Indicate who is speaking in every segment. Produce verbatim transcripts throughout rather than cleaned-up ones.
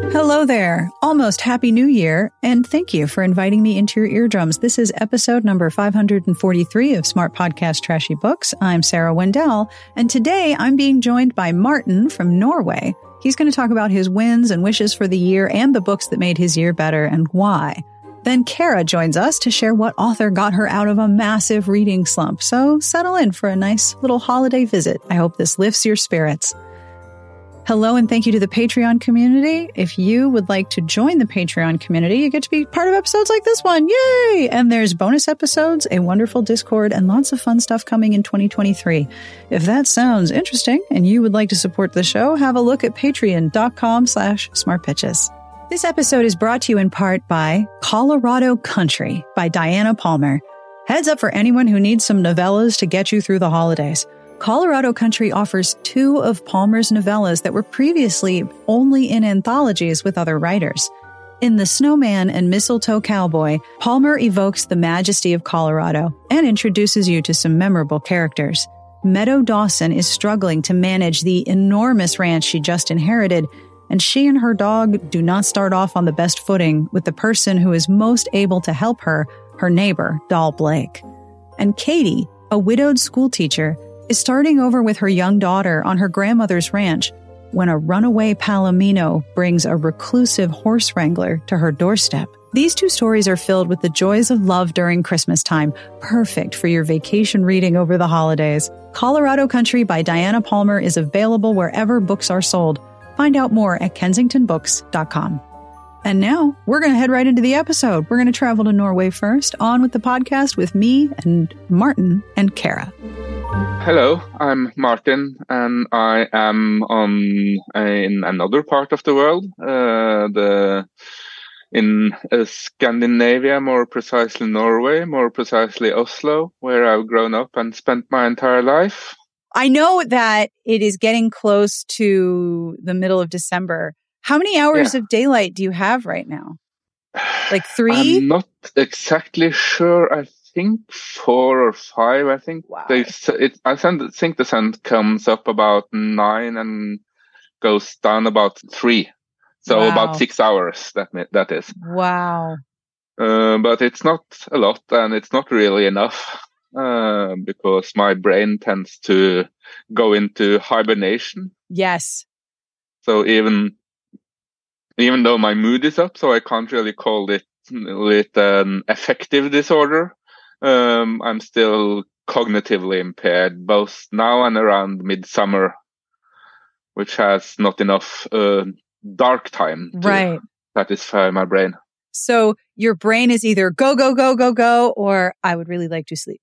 Speaker 1: Hello there. Almost Happy New Year, and thank you for inviting me into your eardrums. This is episode number five hundred forty-three of Smart Podcast Trashy Books. I'm Sarah Wendell, and today I'm being joined by Martin from Norway. He's going to talk about his wins and wishes for the year and the books that made his year better and why. Then Kara joins us to share what author got her out of a massive reading slump. So settle in for a nice little holiday visit. I hope this lifts your spirits. Hello and thank you to the Patreon community. If you would like to join the Patreon community, you get to be part of episodes like this one. Yay! And there's bonus episodes, a wonderful Discord, and lots of fun stuff coming in twenty twenty-three. If that sounds interesting and you would like to support the show, have a look at patreon.com slash smartpitches. This episode is brought to you in part by Colorado Country by Diana Palmer. Heads up for anyone who needs some novellas to get you through the holidays. Colorado Country offers two of Palmer's novellas that were previously only in anthologies with other writers. In The Snowman and Mistletoe Cowboy, Palmer evokes the majesty of Colorado and introduces you to some memorable characters. Meadow Dawson is struggling to manage the enormous ranch she just inherited, and she and her dog do not start off on the best footing with the person who is most able to help her, her neighbor, Doll Blake. And Katie, a widowed schoolteacher, is starting over with her young daughter on her grandmother's ranch when a runaway palomino brings a reclusive horse wrangler to her doorstep. These two stories are filled with the joys of love during Christmas time, perfect for your vacation reading over the holidays. Colorado Country by Diana Palmer is available wherever books are sold. Find out more at kensington books dot com. And now, we're going to head right into the episode. We're going to travel to Norway first, on with the podcast with me and Martin and Kara.
Speaker 2: Hello, I'm Martin, and I am on uh, in another part of the world, uh, the in uh, Scandinavia, more precisely Norway, more precisely Oslo, where I've grown up and spent my entire life.
Speaker 1: I know that it is getting close to the middle of December. How many hours yeah. of daylight do you have right now? Like three?
Speaker 2: I'm not exactly sure. I think four or five. I think
Speaker 1: wow.
Speaker 2: they. It, I think the sun comes up about nine and goes down about three. So
Speaker 1: wow.
Speaker 2: about six hours. That that is.
Speaker 1: Wow.
Speaker 2: Uh, but it's not a lot, and it's not really enough uh, because my brain tends to go into hibernation.
Speaker 1: Yes.
Speaker 2: So even. Even though my mood is up, so I can't really call it, it an affective disorder, um, I'm still cognitively impaired, both now and around midsummer, which has not enough uh, dark time to
Speaker 1: right.
Speaker 2: satisfy my brain.
Speaker 1: So your brain is either go, go, go, go, go, or I would really like to sleep.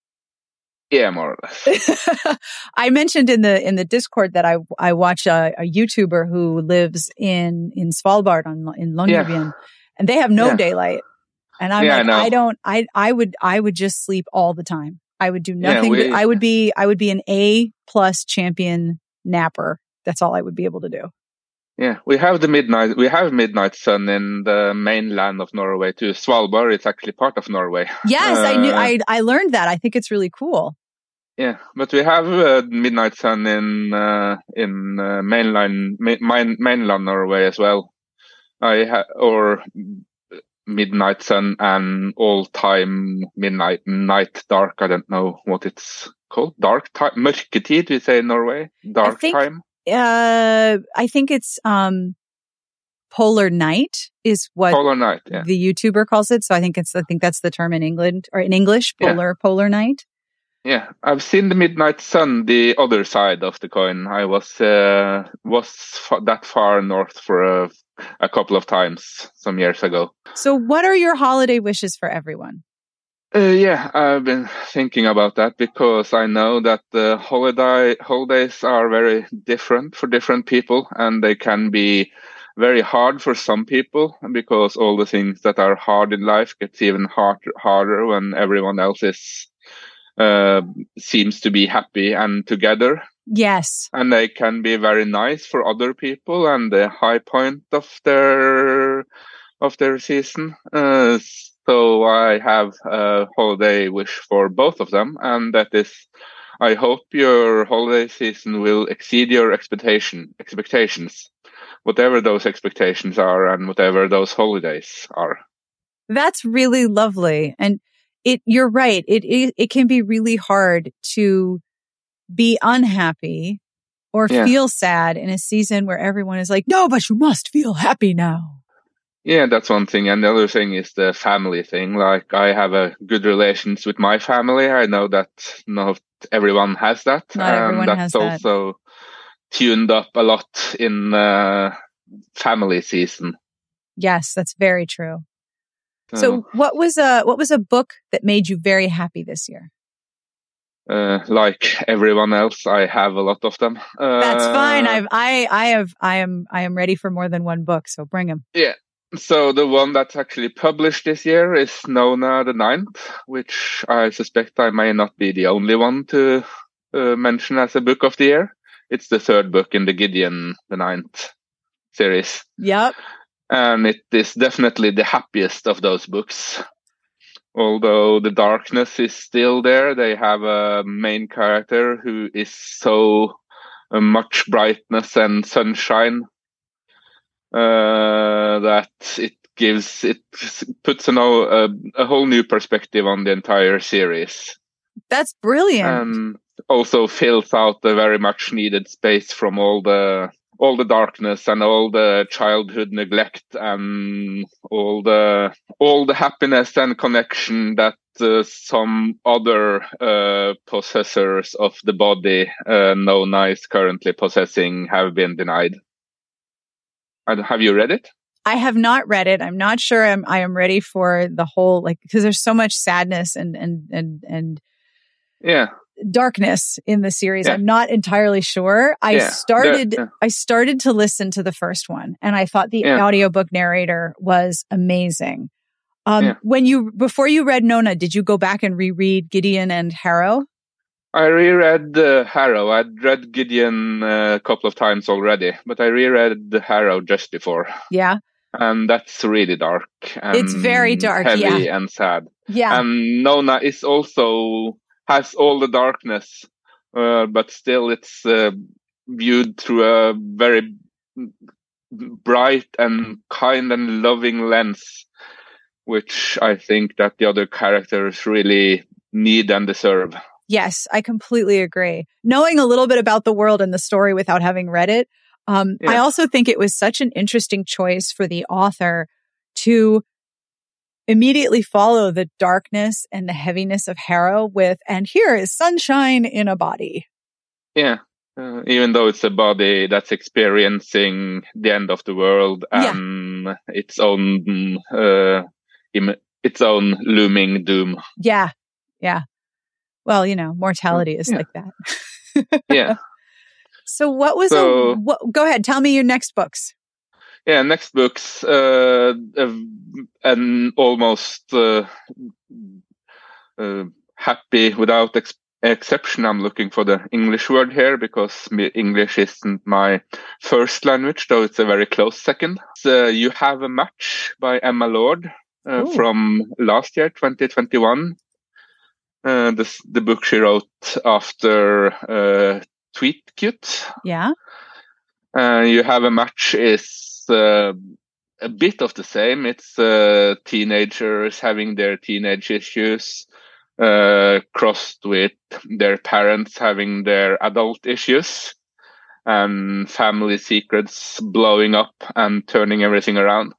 Speaker 2: Yeah, more or less.
Speaker 1: I mentioned in the in the Discord that I I watch a, a YouTuber who lives in in Svalbard on in Longyearbyen, yeah. and they have no yeah. daylight. And I'm
Speaker 2: yeah,
Speaker 1: like,
Speaker 2: I,
Speaker 1: I don't, I I would I would just sleep all the time. I would do nothing.
Speaker 2: Yeah, we,
Speaker 1: but I would be I would be an A plus champion napper. That's all I would be able to do.
Speaker 2: Yeah, we have the midnight. We have midnight sun in the mainland of Norway too. Svalbard is actually part of Norway.
Speaker 1: Yes,
Speaker 2: uh,
Speaker 1: I knew. I I learned that. I think it's really cool.
Speaker 2: Yeah, but we have uh, midnight sun in uh, in uh, mainland main, mainland Norway as well. I ha- or midnight sun and all time midnight night dark. I don't know what it's called. Dark time, mørketid. We say in Norway. Dark
Speaker 1: I think,
Speaker 2: time.
Speaker 1: Uh, I think it's um, polar night is what
Speaker 2: polar night. Yeah.
Speaker 1: the YouTuber calls it. So I think it's I think that's the term in England or in English. Polar yeah. polar night.
Speaker 2: Yeah, I've seen the midnight sun, the other side of the coin. I was uh, was f- that far north for a, a couple of times some years ago.
Speaker 1: So what are your holiday wishes for everyone?
Speaker 2: Uh, yeah, I've been thinking about that because I know that the holiday holidays are very different for different people, and they can be very hard for some people because all the things that are hard in life gets even harder, harder when everyone else is uh, seems to be happy and together.
Speaker 1: Yes.
Speaker 2: And they can be very nice for other people and the high point of their of their season. Uh, so I have a holiday wish for both of them, and that is, I hope your holiday season will exceed your expectation expectations. whatever those expectations are and whatever those holidays are.
Speaker 1: That's really lovely. And it, you're right. It, it, it can be really hard to be unhappy or
Speaker 2: Yeah.
Speaker 1: feel sad in a season where everyone is like, no, but you must feel happy now.
Speaker 2: Yeah, that's one thing. And the other thing is the family thing. Like, I have a good relations with my family. I know that not everyone has that.
Speaker 1: Not everyone
Speaker 2: and
Speaker 1: has
Speaker 2: that's
Speaker 1: that.
Speaker 2: also tuned up a lot in uh, family season.
Speaker 1: Yes, that's very true.
Speaker 2: So,
Speaker 1: So what was a, what was a book that made you very happy this year?
Speaker 2: Uh, like everyone else, I have a lot of them. Uh,
Speaker 1: That's fine. I've, I, I have, I am, I am ready for more than one book. So bring them.
Speaker 2: Yeah. So the one that's actually published this year is Nona the Ninth, which I suspect I may not be the only one to uh, mention as a book of the year. It's the third book in the Gideon the Ninth series.
Speaker 1: Yep.
Speaker 2: And it is definitely the happiest of those books. Although the darkness is still there, they have a main character who is so uh, much brightness and sunshine uh, that it gives, it puts a, a, a whole new perspective on the entire series.
Speaker 1: That's brilliant.
Speaker 2: And also fills out the very much needed space from all the all the darkness and all the childhood neglect and all the all the happiness and connection that uh, some other uh, possessors of the body uh, Nona is currently possessing have been denied. Have you read it?
Speaker 1: I have not read it. I'm not sure I'm I am ready for the whole, like, because there's so much sadness and and and and
Speaker 2: yeah.
Speaker 1: darkness in the series.
Speaker 2: Yeah.
Speaker 1: I'm not entirely sure. I
Speaker 2: yeah.
Speaker 1: started
Speaker 2: the, yeah.
Speaker 1: I started to listen to the first one, and I thought the
Speaker 2: yeah.
Speaker 1: audiobook narrator was amazing. Um,
Speaker 2: yeah.
Speaker 1: When you before you read Nona, did you go back and reread Gideon and Harrow?
Speaker 2: I reread uh, Harrow. I'd read Gideon uh, a couple of times already, but I reread the Harrow just before.
Speaker 1: Yeah.
Speaker 2: And that's really dark. And
Speaker 1: it's very dark,
Speaker 2: heavy
Speaker 1: yeah.
Speaker 2: and sad.
Speaker 1: Yeah.
Speaker 2: And Nona is also has all the darkness, uh, but still it's uh, viewed through a very bright and kind and loving lens, which I think that the other characters really need and deserve.
Speaker 1: Yes, I completely agree. Knowing a little bit about the world and the story without having read it, um, yeah. I also think it was such an interesting choice for the author to immediately follow the darkness and the heaviness of Harrow with, and here is sunshine in a body.
Speaker 2: Yeah, uh, even though it's a body that's experiencing the end of the world and yeah. its own uh, im- its own looming doom.
Speaker 1: Yeah, yeah. Well, you know, mortality is
Speaker 2: yeah.
Speaker 1: like that.
Speaker 2: yeah.
Speaker 1: So what was,
Speaker 2: so,
Speaker 1: a, what, go ahead, tell me your next books.
Speaker 2: Yeah, next books, uh, an almost uh, uh, happy without ex- exception. I'm looking for the English word here because English isn't my first language, though it's a very close second. So You Have a Match by Emma Lord uh, from last year, twenty twenty-one. Uh, this, the book she wrote after uh, Tweet Cute.
Speaker 1: Yeah.
Speaker 2: Uh, You Have a Match is uh, a bit of the same. It's uh, teenagers having their teenage issues uh, crossed with their parents having their adult issues and family secrets blowing up and turning everything around.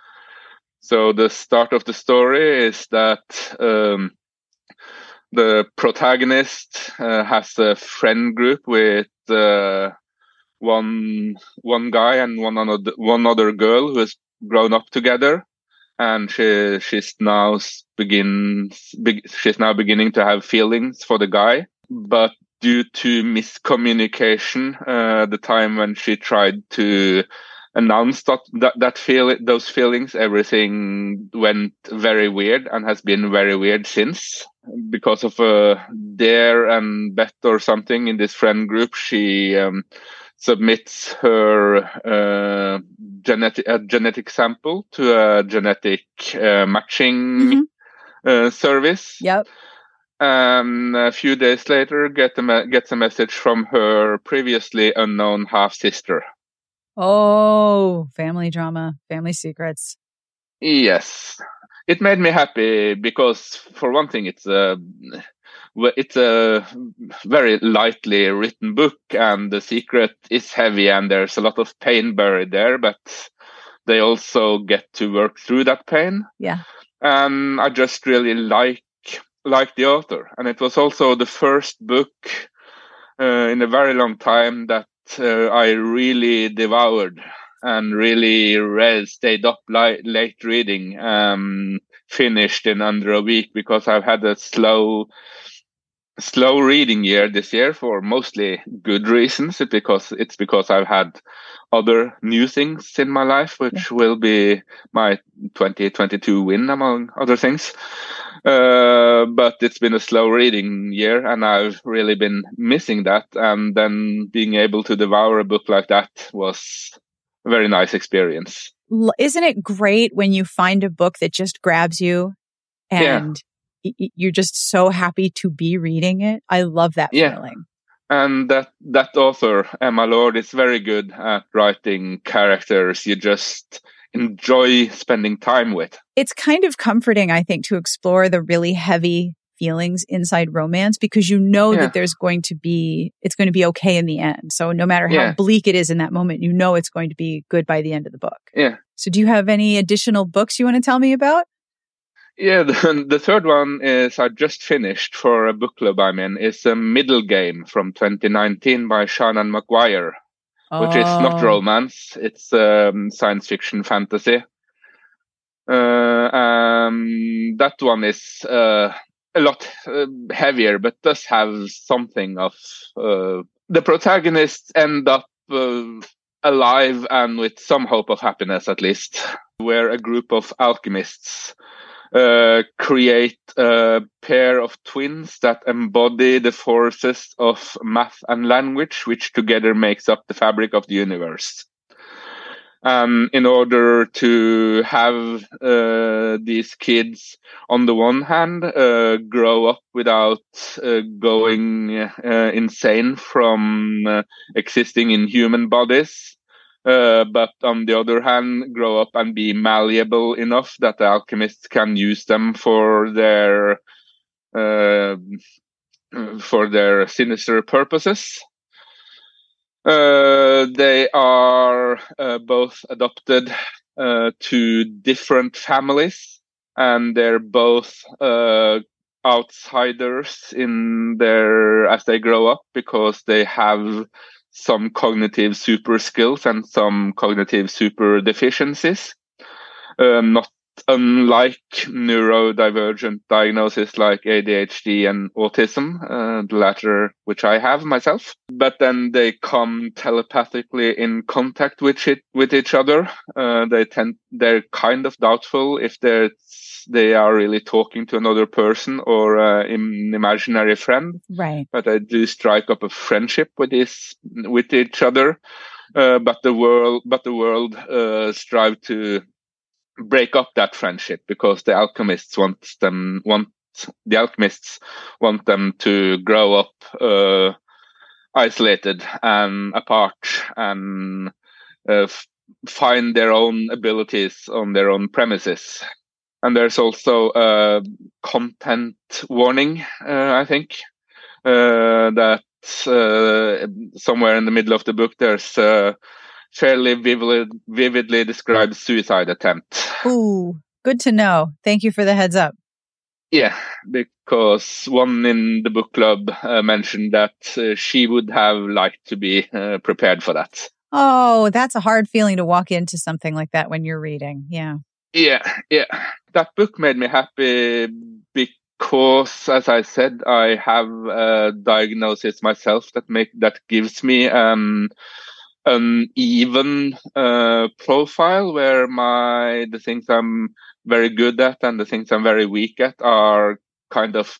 Speaker 2: So the start of the story is that um, the protagonist uh, has a friend group with uh, one one guy and one other one other girl who has grown up together, and she she's now begins be, she's now beginning to have feelings for the guy, but due to miscommunication, uh, the time when she tried to announce that that, that feel those feelings, everything went very weird and has been very weird since. Because of a dare and bet or something in this friend group, she um, submits her uh, genetic a genetic sample to a genetic uh, matching mm-hmm. uh, service.
Speaker 1: Yep.
Speaker 2: And a few days later, get a me- gets a message from her previously unknown half sister.
Speaker 1: Oh, family drama, family secrets.
Speaker 2: Yes. It made me happy because, for one thing, it's a it's a very lightly written book, and the secret is heavy, and there's a lot of pain buried there, but they also get to work through that pain.
Speaker 1: Yeah.
Speaker 2: And I just really like like the author, and it was also the first book uh, in a very long time that uh, I really devoured and really read, stayed up li- late reading, um, finished in under a week, because I've had a slow, slow reading year this year for mostly good reasons. It because it's because I've had other new things in my life, which yeah. will be my twenty twenty-two win, among other things. Uh, but it's been a slow reading year, and I've really been missing that. And then being able to devour a book like that was a very nice experience.
Speaker 1: Isn't it great when you find a book that just grabs you and yeah. y- you're just so happy to be reading it? I love that
Speaker 2: yeah.
Speaker 1: feeling.
Speaker 2: And that, that author, Emma Lord, is very good at writing characters you just enjoy spending time with.
Speaker 1: It's kind of comforting, I think, to explore the really heavy feelings inside romance, because you know yeah. that there's going to be, it's going to be okay in the end. So no matter how yeah. bleak it is in that moment, you know it's going to be good by the end of the book.
Speaker 2: Yeah.
Speaker 1: So do you have any additional books you want to tell me about?
Speaker 2: Yeah, the, the third one is I just finished for a book club I'm in. It's a Middle Game from twenty nineteen by Shannon McGuire, oh. which is not romance. It's um, science fiction fantasy. Uh, um, that one is uh, a lot uh, heavier, but does have something of... Uh, the protagonists end up uh, alive and with some hope of happiness, at least. We're a group of alchemists Uh, create a pair of twins that embody the forces of math and language, which together makes up the fabric of the universe. Um, in order to have uh, these kids, on the one hand, uh, grow up without uh, going uh, insane from uh, existing in human bodies, Uh, but on the other hand, grow up and be malleable enough that the alchemists can use them for their uh, for their sinister purposes. Uh, they are uh, both adopted uh, to different families, and they're both uh, outsiders in their as they grow up, because they have some cognitive super skills and some cognitive super deficiencies, uh, not unlike neurodivergent diagnoses like A D H D and autism, uh, the latter which I have myself. But then they come telepathically in contact with it, with each other. Uh, they tend, they're kind of doubtful if they're they are really talking to another person or uh, an imaginary friend.
Speaker 1: Right.
Speaker 2: But they do strike up a friendship with this, with each other. Uh, but the world, but the world uh, strive to break up that friendship, because the alchemists want them want the alchemists want them to grow up uh, isolated and apart, and uh, f- find their own abilities on their own premises. And there's also a content warning, uh, I think, uh, that uh, somewhere in the middle of the book there's a fairly vivid, vividly described suicide attempt.
Speaker 1: Ooh, good to know. Thank you for the heads up.
Speaker 2: Yeah, because one in the book club uh, mentioned that uh, she would have liked to be uh, prepared for that.
Speaker 1: Oh, that's a hard feeling to walk into something like that when you're reading. Yeah.
Speaker 2: Yeah, yeah. That book made me happy because, as I said, I have a diagnosis myself that make that gives me um, an even uh, profile where my the things I'm very good at and the things I'm very weak at are kind of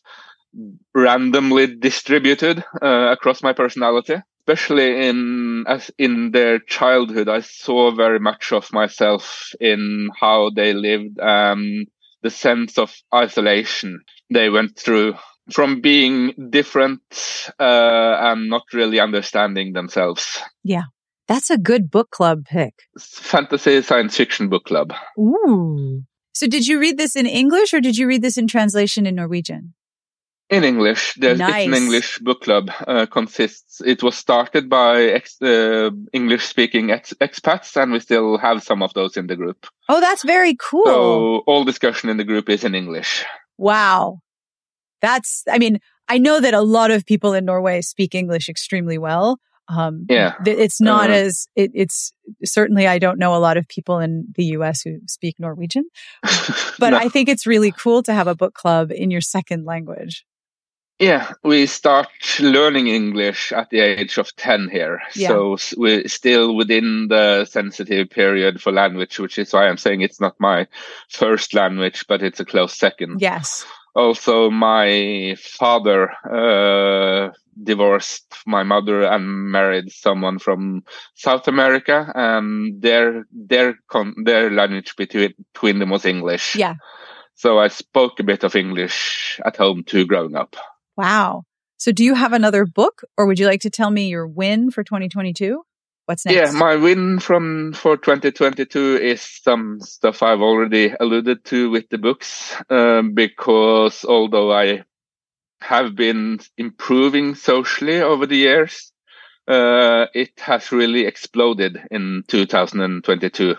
Speaker 2: randomly distributed uh, across my personality. Especially in as in their childhood, I saw very much of myself in how they lived, um, the sense of isolation they went through from being different uh, and not really understanding themselves.
Speaker 1: Yeah, That's a good book club pick.
Speaker 2: Fantasy science fiction book club.
Speaker 1: Ooh. So did you read this in English or did you read this in translation in Norwegian?
Speaker 2: In English. There's,
Speaker 1: nice.
Speaker 2: It's an English book club. Uh, consists. It was started by ex, uh, English-speaking ex, expats, and we still have some of those in the group.
Speaker 1: Oh, that's very cool.
Speaker 2: So all discussion in the group is in English.
Speaker 1: Wow. That's, I mean, I know that a lot of people in Norway speak English extremely well. Um,
Speaker 2: yeah.
Speaker 1: Th- it's not
Speaker 2: uh,
Speaker 1: as, it, it's certainly, I don't know a lot of people in the U S who speak Norwegian, but
Speaker 2: no.
Speaker 1: I think it's really cool to have a book club in your second language.
Speaker 2: Yeah, we start learning English at the age of ten here.
Speaker 1: Yeah.
Speaker 2: So we're still within the sensitive period for language, which is why I'm saying it's not my first language, but it's a close second.
Speaker 1: Yes.
Speaker 2: Also, my father uh, divorced my mother and married someone from South America, and their their con- their language between, between them was English.
Speaker 1: Yeah.
Speaker 2: So I spoke a bit of English at home too, growing up.
Speaker 1: Wow. So do you have another book, or would you like to tell me your win for twenty twenty-two? What's next?
Speaker 2: Yeah, my win from for twenty twenty-two is some stuff I've already alluded to with the books, um, because although I have been improving socially over the years, uh, it has really exploded in two thousand twenty-two.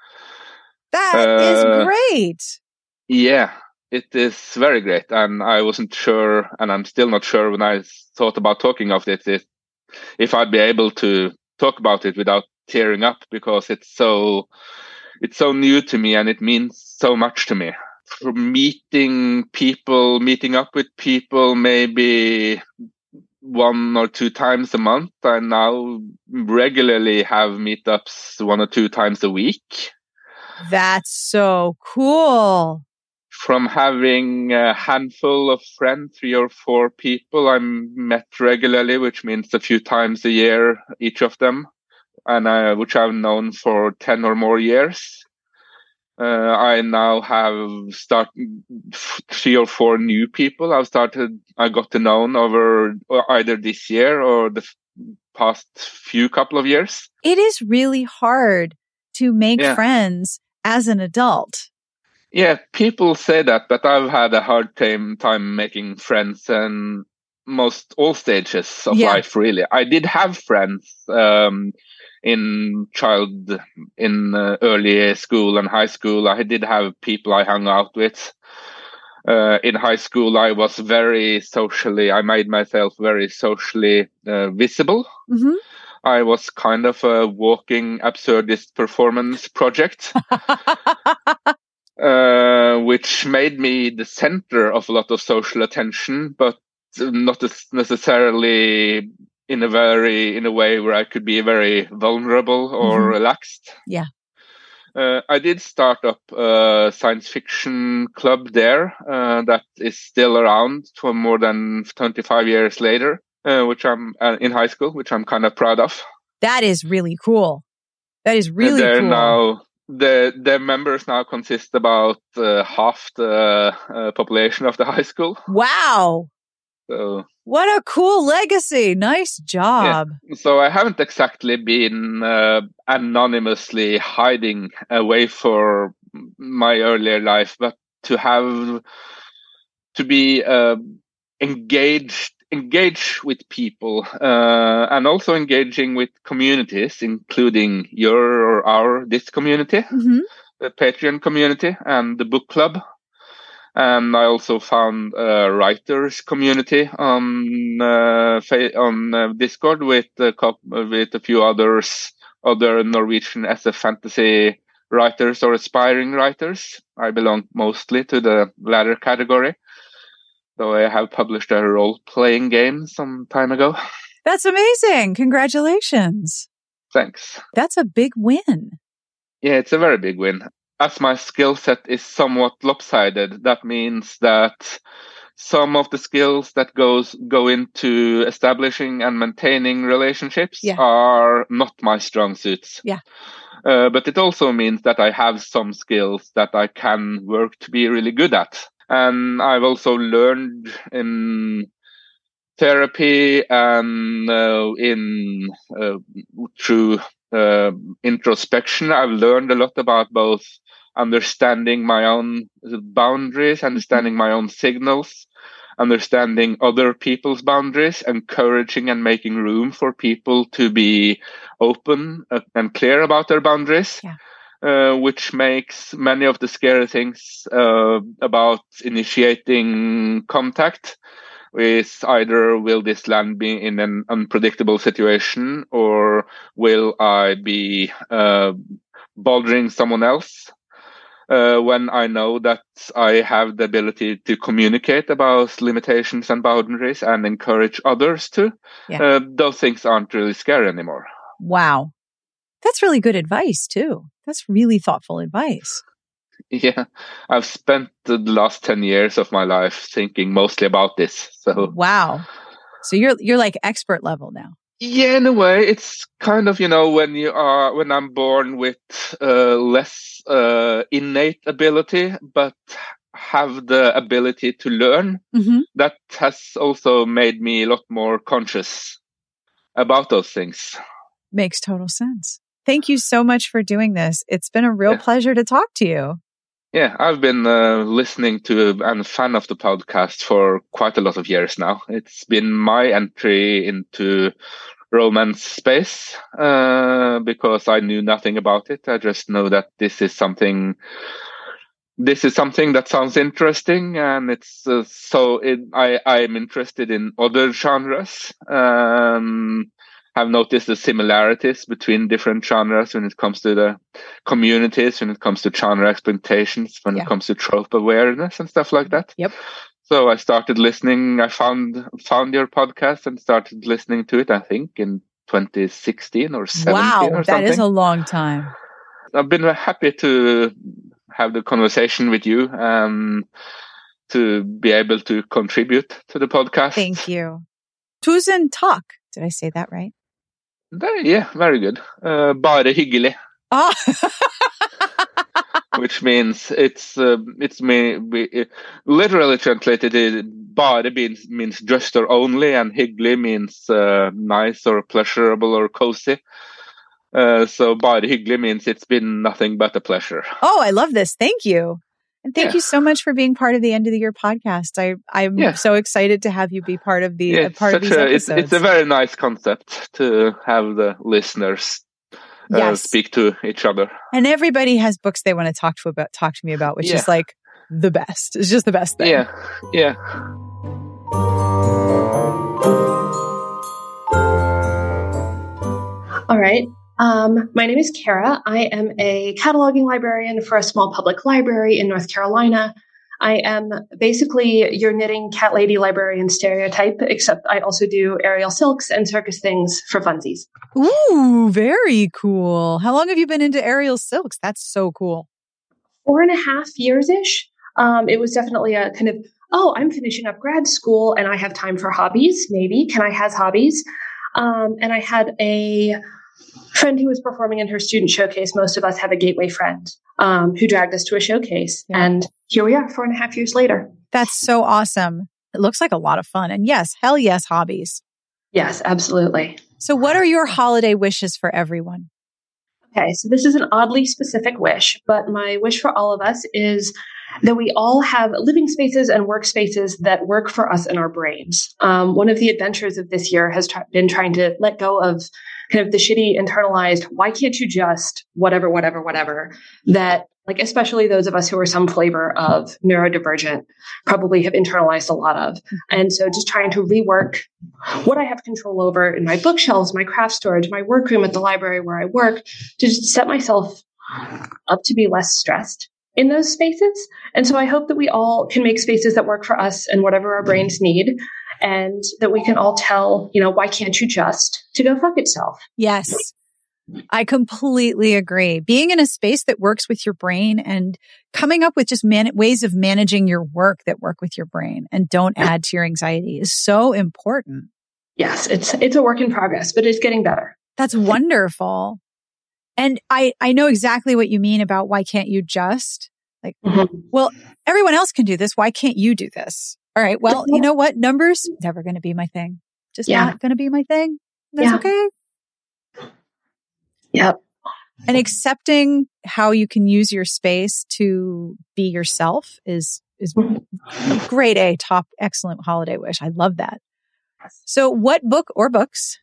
Speaker 1: That
Speaker 2: uh,
Speaker 1: is great.
Speaker 2: Yeah. It is very great, and I wasn't sure, and I'm still not sure when I thought about talking of it, if, if I'd be able to talk about it without tearing up, because it's so it's so new to me, and it means so much to me. From meeting people, meeting up with people, maybe one or two times a month, I now regularly have meetups one or two times a week.
Speaker 1: That's so cool.
Speaker 2: From having a handful of friends, three or four people I'm met regularly, which means a few times a year, each of them, and uh, which I've known for ten or more years. Uh, I now have started three or four new people I've started, I got to know over either this year or the past few couple of years.
Speaker 1: It is really hard to make
Speaker 2: yeah.
Speaker 1: friends as an adult.
Speaker 2: Yeah, people say that, but I've had a hard time time making friends in most all stages of
Speaker 1: yeah.
Speaker 2: life, really. I did have friends um, in child, in uh, early school and high school. I did have people I hung out with. Uh, in high school, I was very socially, I made myself very socially uh, visible.
Speaker 1: Mm-hmm.
Speaker 2: I was kind of a walking absurdist performance project. Uh, which made me the center of a lot of social attention, but not necessarily in a very in a way where I could be very vulnerable or
Speaker 1: mm-hmm.
Speaker 2: relaxed.
Speaker 1: Yeah.
Speaker 2: Uh, I did start up a science fiction club there uh, that is still around for more than twenty-five years later, uh, which I'm uh, in high school, which I'm kind of proud of.
Speaker 1: That is really cool. That is really
Speaker 2: they're
Speaker 1: cool.
Speaker 2: Now, The the members now consist about uh, half the uh, population of the high school.
Speaker 1: Wow!
Speaker 2: So
Speaker 1: what a cool legacy! Nice job.
Speaker 2: Yeah. So I haven't exactly been uh, anonymously hiding away for my earlier life, but to have to be uh, engaged. engage with people uh, and also engaging with communities, including your or our this community,
Speaker 1: mm-hmm.
Speaker 2: the Patreon community and the book club. And I also found a writers community on uh, on uh, Discord with a couple, with a few others, other Norwegian S F fantasy writers or aspiring writers. I belong mostly to the latter category. So I have published a role-playing game some time ago.
Speaker 1: That's amazing. Congratulations.
Speaker 2: Thanks.
Speaker 1: That's a big win.
Speaker 2: Yeah, it's a very big win. As my skill set is somewhat lopsided, that means that some of the skills that goes go into establishing and maintaining relationships
Speaker 1: yeah.
Speaker 2: are not my strong suits.
Speaker 1: Yeah.
Speaker 2: Uh, but it also means that I have some skills that I can work to be really good at. And I've also learned in therapy and uh, in uh, through uh, introspection. I've learned a lot about both understanding my own boundaries, understanding my own signals, understanding other people's boundaries, encouraging and making room for people to be open and clear about their boundaries.
Speaker 1: Yeah.
Speaker 2: Uh, which makes many of the scary things uh, about initiating contact with either will this land be in an unpredictable situation, or will I be uh, bothering someone else? Uh, when I know that I have the ability to communicate about limitations and boundaries and encourage others to,
Speaker 1: Yeah.
Speaker 2: uh, those things aren't really scary anymore.
Speaker 1: Wow. That's really good advice, too. That's really thoughtful advice.
Speaker 2: Yeah, I've spent the last ten years of my life thinking mostly about this. So
Speaker 1: wow. So you're you're like expert level now.
Speaker 2: Yeah, in a way, it's kind of, you know, when you are when I'm born with uh, less uh, innate ability, but have the ability to learn.
Speaker 1: Mm-hmm.
Speaker 2: That has also made me a lot more conscious about those things.
Speaker 1: Makes total sense. Thank you so much for doing this. It's been a real
Speaker 2: Yeah.
Speaker 1: pleasure to talk to you.
Speaker 2: Yeah, I've been uh, listening to and a fan of the podcast for quite a lot of years now. It's been my entry into romance space uh, because I knew nothing about it. I just know that this is something. This is something that sounds interesting, and it's uh, so. It, I I'm interested in other genres. Um, I've noticed the similarities between different genres when it comes to the communities, when it comes to genre expectations, when
Speaker 1: Yeah.
Speaker 2: it comes to trope awareness and stuff like that.
Speaker 1: Yep.
Speaker 2: So I started listening. I found found your podcast and started listening to it, I think, in twenty sixteen or seventeen
Speaker 1: Wow,
Speaker 2: or
Speaker 1: that
Speaker 2: something.
Speaker 1: is a long time.
Speaker 2: I've been happy to have the conversation with you and to be able to contribute to the podcast.
Speaker 1: Thank you. Tusen takk. Did I say that right?
Speaker 2: Yeah, very good. Uh, bare hyggelig.
Speaker 1: Oh.
Speaker 2: Which means it's uh, it's me we, literally translated. It, bare means means just or only, and hyggelig means uh, nice or pleasurable or cozy. Uh, so bare hyggelig means it's been nothing but a pleasure.
Speaker 1: Oh, I love this. Thank you. And thank
Speaker 2: Yeah.
Speaker 1: you so much for being part of the End of the Year podcast. I, I'm
Speaker 2: Yeah.
Speaker 1: so excited to have you be part of the
Speaker 2: Yeah,
Speaker 1: uh, part of
Speaker 2: such
Speaker 1: these
Speaker 2: a,
Speaker 1: episodes.
Speaker 2: it's, it's a very nice concept to have the listeners uh,
Speaker 1: Yes.
Speaker 2: speak to each other.
Speaker 1: And everybody has books they want to talk to about talk to me about, which
Speaker 2: Yeah.
Speaker 1: is like the best. It's just the best thing.
Speaker 2: Yeah, yeah.
Speaker 3: All right. Um, my name is Kara. I am a cataloging librarian for a small public library in North Carolina. I am basically your knitting cat lady librarian stereotype, except I also do aerial silks and circus things for funsies.
Speaker 1: Ooh, very cool. How long have you been into aerial silks? That's so cool.
Speaker 3: Four and a half years-ish. Um, it was definitely a kind of, oh, I'm finishing up grad school and I have time for hobbies. Maybe. Can I have hobbies? Um, and I had a friend who was performing in her student showcase. Most of us have a gateway friend um, who dragged us to a showcase.
Speaker 1: Yeah.
Speaker 3: And here we are, four and a half years later.
Speaker 1: That's so awesome. It looks like a lot of fun. And yes, hell yes, hobbies.
Speaker 3: Yes, absolutely.
Speaker 1: So what are your holiday wishes for everyone?
Speaker 3: Okay, so this is an oddly specific wish, but my wish for all of us is that we all have living spaces and workspaces that work for us in our brains. Um, one of the adventures of this year has tr- been trying to let go of kind of the shitty internalized, why can't you just whatever, whatever, whatever, that like, especially those of us who are some flavor of neurodivergent probably have internalized a lot of. And so just trying to rework what I have control over in my bookshelves, my craft storage, my workroom at the library where I work, to just set myself up to be less stressed in those spaces. And so I hope that we all can make spaces that work for us and whatever our brains need, and that we can all tell, you know, why can't you just to go fuck itself?
Speaker 1: Yes, I completely agree. Being in a space that works with your brain and coming up with just man- ways of managing your work that work with your brain and don't add to your anxiety is so important.
Speaker 3: Yes, it's it's a work in progress, but it's getting better.
Speaker 1: That's wonderful. And I, I know exactly what you mean about why can't you just like, mm-hmm. well, everyone else can do this. Why can't you do this? All right. Well, you know what? Numbers, never going to be my thing. Just yeah. not going to be my thing. That's
Speaker 3: yeah.
Speaker 1: okay.
Speaker 3: Yep.
Speaker 1: And accepting how you can use your space to be yourself is is a grade A, top, excellent holiday wish. I love that. So what book or books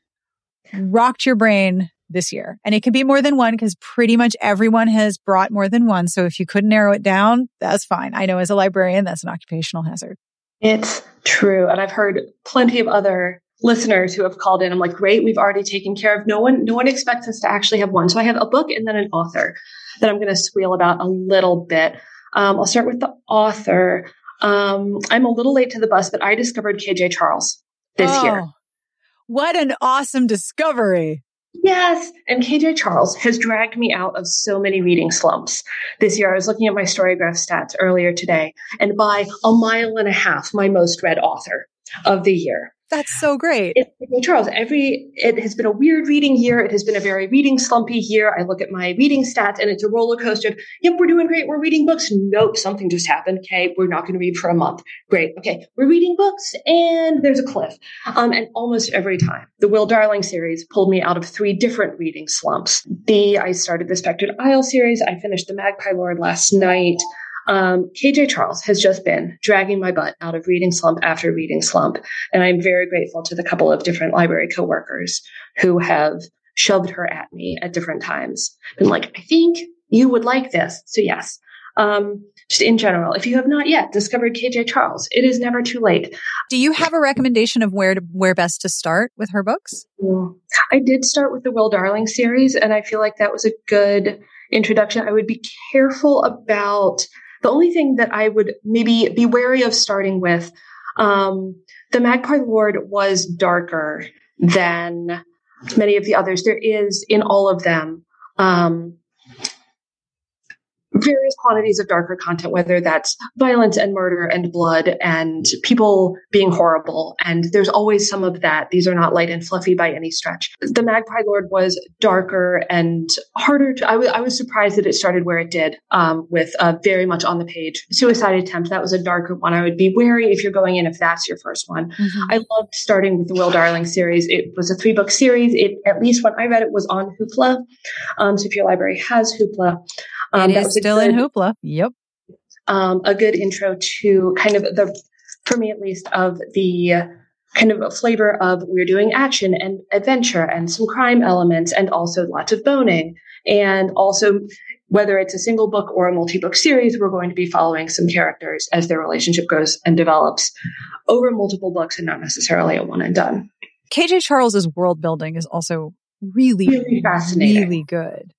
Speaker 1: rocked your brain this year? And it can be more than one because pretty much everyone has brought more than one. So if you couldn't narrow it down, that's fine. I know as a librarian, that's an occupational hazard.
Speaker 3: It's true. And I've heard plenty of other listeners who have called in. I'm like, great, we've already taken care of. No one, no one expects us to actually have one. So I have a book and then an author that I'm going to squeal about a little bit. Um, I'll start with the author. Um, I'm a little late to the bus, but I discovered K J Charles this
Speaker 1: oh,
Speaker 3: year.
Speaker 1: What an awesome discovery.
Speaker 3: Yes. And K J Charles has dragged me out of so many reading slumps this year. I was looking at my Storygraph stats earlier today, and by a mile and a half, my most read author of the year.
Speaker 1: That's so great.
Speaker 3: It's K J Charles. Every, it has been a weird reading year. It has been a very reading slumpy year. I look at my reading stats and it's a roller coaster. Yep, we're doing great. We're reading books. Nope, something just happened. Okay, we're not going to read for a month. Great. Okay, we're reading books and there's a cliff. Um, and almost every time, the Will Darling series pulled me out of three different reading slumps. The I started the Spectred Isle series. I finished The Magpie Lord last night. Um, K J Charles has just been dragging my butt out of reading slump after reading slump. And I'm very grateful to the couple of different library coworkers who have shoved her at me at different times. Been like, I think you would like this. So yes, um, just in general, if you have not yet discovered K J Charles, it is never too late.
Speaker 1: Do you have a recommendation of where to, where best to start with her books?
Speaker 3: I did start with the Will Darling series, and I feel like that was a good introduction. I would be careful about the only thing that I would maybe be wary of starting with, um, The Magpie Lord was darker than many of the others. There is in all of them, um, various quantities of darker content, whether that's violence and murder and blood and people being horrible. And there's always some of that. These are not light and fluffy by any stretch. The Magpie Lord was darker and harder to, I, w- I was surprised that it started where it did, um, with a very much on the page suicide attempt. That was a darker one. I would be wary if you're going in, if that's your first one. Mm-hmm. I loved starting with the Will Darling series. It was a three book series. It, at least when I read it, was on Hoopla. Um, so if your library has Hoopla,
Speaker 1: Um, it is still good, in Hoopla. Yep.
Speaker 3: Um, a good intro to kind of the, for me at least, of the kind of a flavor of we're doing action and adventure and some crime elements and also lots of boning. And also, whether it's a single book or a multi-book series, we're going to be following some characters as their relationship grows and develops over multiple books and not necessarily a one and done.
Speaker 1: K J Charles's world building is also really,
Speaker 3: really fascinating.
Speaker 1: Really good.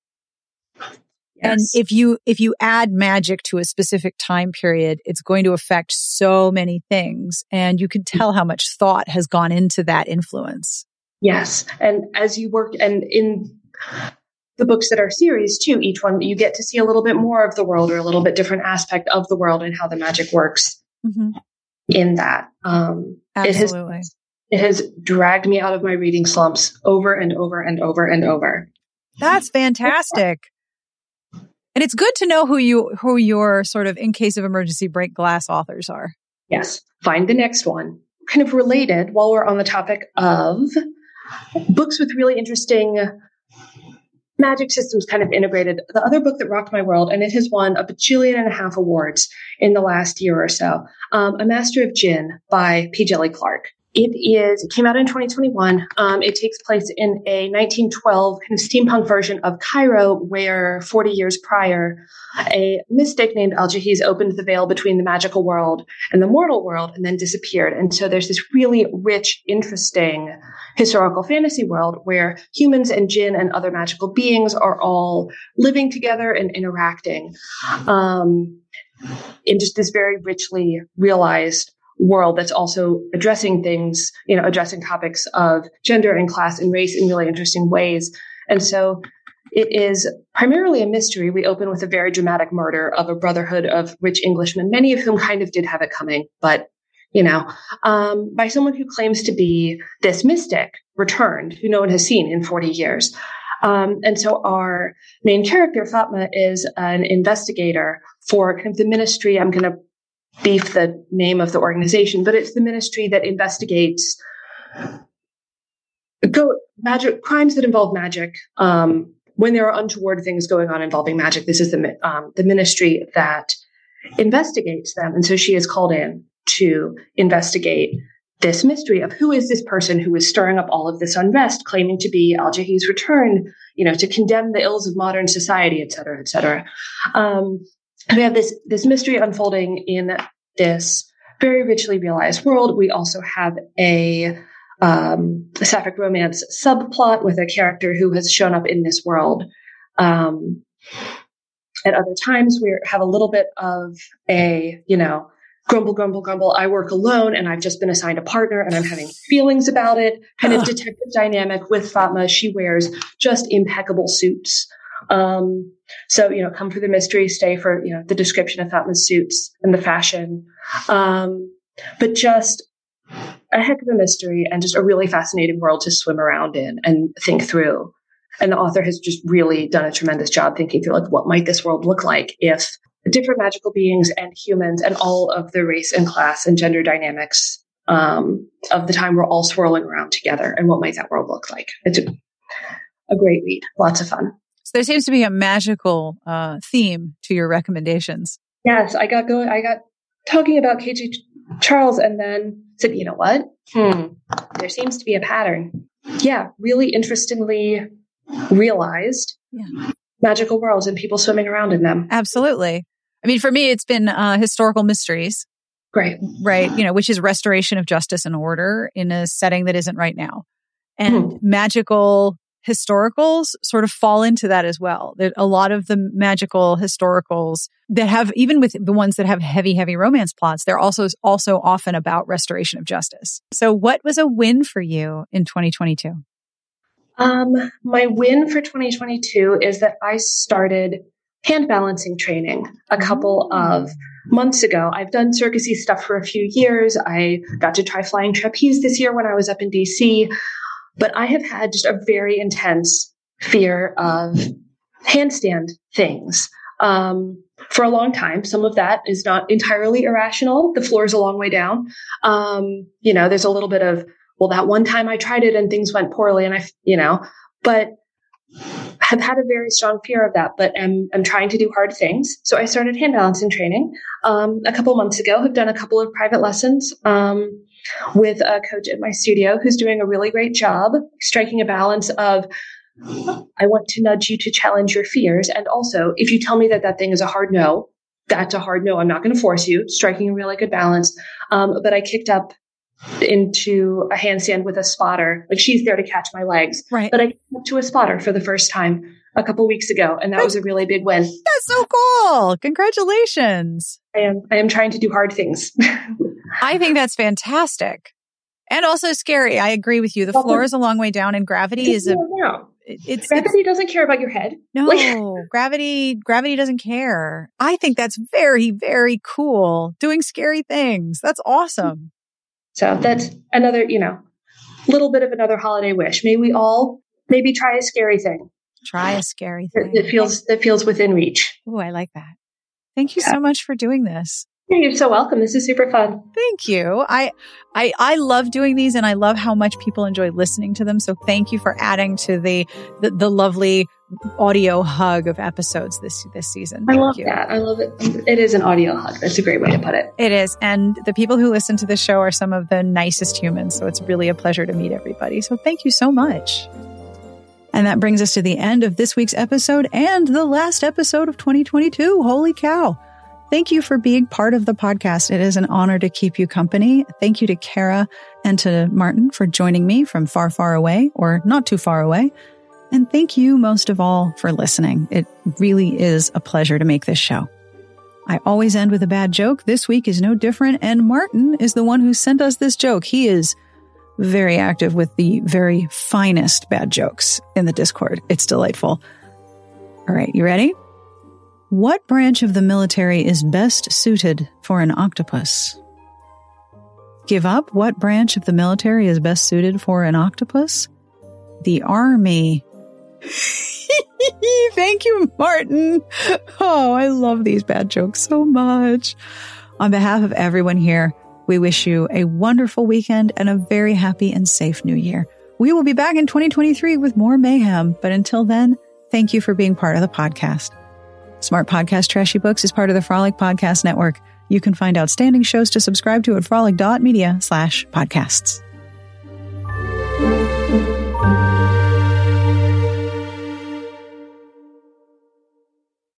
Speaker 1: And if you if you add magic to a specific time period, it's going to affect so many things. And you can tell how much thought has gone into that influence.
Speaker 3: Yes. And as you work, and in the books that are series too, each one, you get to see a little bit more of the world or a little bit different aspect of the world and how the magic works mm-hmm. in that. Um,
Speaker 1: Absolutely.
Speaker 3: It has, it has dragged me out of my reading slumps over and over and over and over.
Speaker 1: That's fantastic. And it's good to know who you, who your sort of in case of emergency break glass authors are.
Speaker 3: Yes. Find the next one. Kind of related, while we're on the topic of books with really interesting magic systems kind of integrated. The other book that rocked my world, and it has won a bajillion and a half awards in the last year or so, um, A Master of Djinn by P. Djeli Clark. It is, it came out in twenty twenty-one. Um, it takes place in a nineteen twelve kind of steampunk version of Cairo, where forty years prior, a mystic named Al-Jahiz opened the veil between the magical world and the mortal world and then disappeared. And so there's this really rich, interesting historical fantasy world where humans and jinn and other magical beings are all living together and interacting um, in just this very richly realized world that's also addressing things, you know, addressing topics of gender and class and race in really interesting ways. And so it is primarily a mystery. We open with a very dramatic murder of a brotherhood of rich Englishmen, many of whom kind of did have it coming, but, you know, um, by someone who claims to be this mystic returned, who no one has seen in forty years. Um, and so our main character, Fatma, is an investigator for kind of the ministry. I'm going to beef the name of the organization, but it's the ministry that investigates go magic crimes that involve magic, um, when there are untoward things going on involving magic, this is the um, the ministry that investigates them. And so she is called in to investigate this mystery of who is this person who is stirring up all of this unrest, claiming to be Al-Jahi's return, you know, to condemn the ills of modern society, et cetera, et cetera. Um, we have this, this mystery unfolding in this very richly realized world. We also have a, um, a sapphic romance subplot with a character who has shown up in this world. Um, at other times, we have a little bit of a, you know, grumble, grumble, grumble. I work alone and I've just been assigned a partner and I'm having feelings about it. Kind of detective dynamic with Fatma. She wears just impeccable suits. Um, so, you know, come for the mystery, stay for, you know, the description of Fatma's suits and the fashion. Um, but just a heck of a mystery and just a really fascinating world to swim around in and think through. And the author has just really done a tremendous job thinking through, like, what might this world look like if different magical beings and humans and all of the race and class and gender dynamics um, of the time were all swirling around together, and what might that world look like? It's a, a great read. Lots of fun.
Speaker 1: So there seems to be a magical uh, theme to your recommendations.
Speaker 3: Yes, I got going. I got talking about K J Charles and then said, you know what? Hmm, there seems to be a pattern. Yeah, really interestingly realized yeah. magical worlds and people swimming around in them.
Speaker 1: Absolutely. I mean, for me, it's been uh, historical mysteries.
Speaker 3: Great.
Speaker 1: Right. You know, which is restoration of justice and order in a setting that isn't right now. And hmm. magical historicals sort of fall into that as well. There, a lot of the magical historicals that have, even with the ones that have heavy, heavy romance plots, they're also, also often about restoration of justice. So what was a win for you in twenty twenty-two?
Speaker 3: Um, my win for twenty twenty-two is that I started hand balancing training a couple of months ago. I've done circusy stuff for a few years. I got to try flying trapeze this year when I was up in D C, but I have had just a very intense fear of handstand things um, for a long time. Some of that is not entirely irrational. The floor is a long way down. Um, you know, there's a little bit of, well, that one time I tried it and things went poorly and I, you know, but have had a very strong fear of that, but am, am trying to do hard things. So I started hand balancing training um, a couple months ago, have done a couple of private lessons um, with a coach at my studio who's doing a really great job striking a balance of, I want to nudge you to challenge your fears. And also, if you tell me that that thing is a hard no, that's a hard no. I'm not going to force you, striking a really good balance. Um, but I kicked up into a handstand with a spotter. Like, she's there to catch my legs.
Speaker 1: Right.
Speaker 3: But I came up to a spotter for the first time a couple weeks ago, and that was a really big win.
Speaker 1: That's so cool. Congratulations.
Speaker 3: I am I am trying to do hard things.
Speaker 1: I think that's fantastic. And also scary. I agree with you. The floor is a long way down, and gravity is a
Speaker 3: no.
Speaker 1: It's,
Speaker 3: gravity
Speaker 1: it's,
Speaker 3: doesn't care about your head.
Speaker 1: No, like, gravity, gravity doesn't care. I think that's very, very cool. Doing scary things. That's awesome.
Speaker 3: So that's another, you know, little bit of another holiday wish. May we all maybe try a scary thing.
Speaker 1: Try a scary thing.
Speaker 3: That feels, that feels within reach.
Speaker 1: Oh, I like that. Thank you yeah. so much for doing this.
Speaker 3: You're so welcome. This is super fun.
Speaker 1: Thank you. I, I, I love doing these, and I love how much people enjoy listening to them. So thank you for adding to the, the, the lovely audio hug of episodes this, this season.
Speaker 3: Thank
Speaker 1: I
Speaker 3: love
Speaker 1: you.
Speaker 3: that. I love it. It is an audio hug. That's a great way to put it.
Speaker 1: It is. And the people who listen to the show are some of the nicest humans. So it's really a pleasure to meet everybody. So thank you so much. And that brings us to the end of this week's episode and the last episode of twenty twenty-two. Holy cow. Thank you for being part of the podcast. It is an honor to keep you company. Thank you to Kara and to Martin for joining me from far, far away, or not too far away. And thank you most of all for listening. It really is a pleasure to make this show. I always end with a bad joke. This week is no different. And Martin is the one who sent us this joke. He is very active with the very finest bad jokes in the Discord. It's delightful. All right, you ready? What branch of the military is best suited for an octopus? Give up? What branch of the military is best suited for an octopus? The army. Thank you, Martin. Oh, I love these bad jokes so much. On behalf of everyone here, we wish you a wonderful weekend and a very happy and safe new year. We will be back in twenty twenty-three with more mayhem, but until then, Thank you for being part of the podcast. Smart Podcast Trashy Books is part of the Frolic Podcast Network. You can find outstanding shows to subscribe to at frolic dot media slash podcasts.